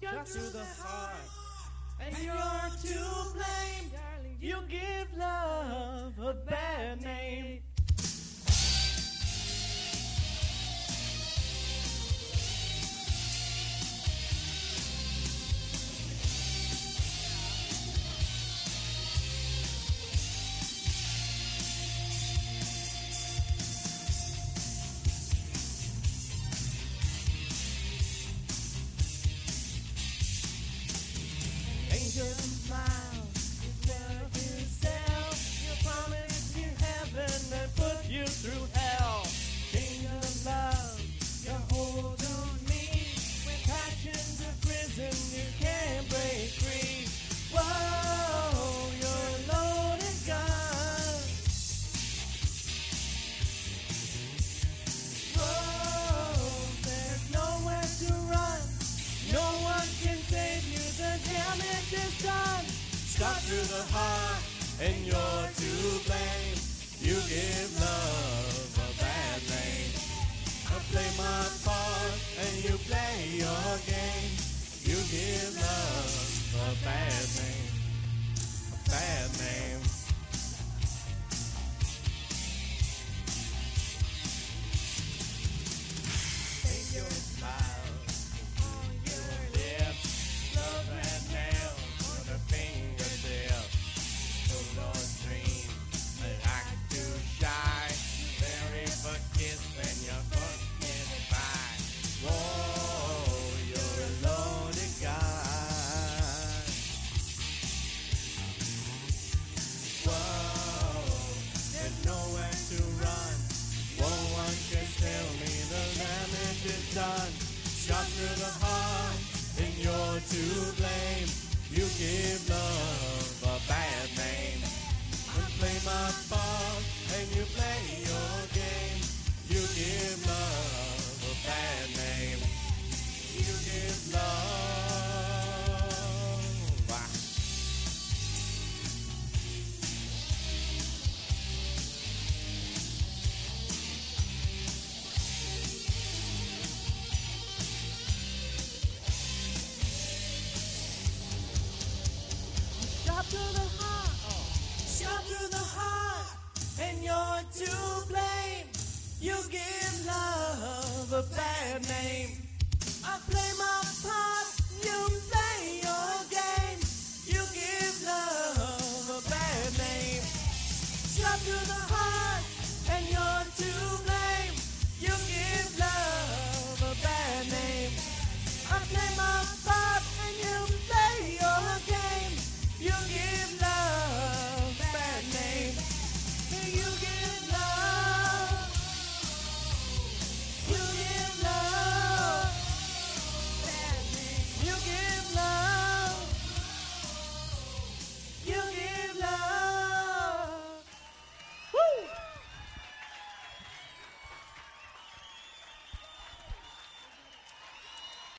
shot through the heart, and you're to blame. Darling, you give love a bad name. Angel smile, you tell yourself you promised you heaven and put you through hell. King of love, you hold on me. When passion's a prison, you can't break free. Whoa, you're a loaded gun. Whoa, there's nowhere to run. No one can save you, the damage is done. Shot through the heart, and you're to blame. You give love a bad name. I play my part, and you play your game. You give love a bad name. A bad name. Take your smile on your lips. Love that nail on the fingertip. Still don't dream that I could do shy. Very for kiss when your foot gets by. Whoa, you're a loaded guy. Whoa, there's nowhere to run. No one can tell me the damage is done. Shot through the heart, and you're to blame. You give love a bad name. I play my part, and you play your game. You give love a bad name. You give love. Shot through the heart, shot through the heart, and you're to blame. You give love a bad name. I play my part, you play your game. You give love a bad name. Shot through the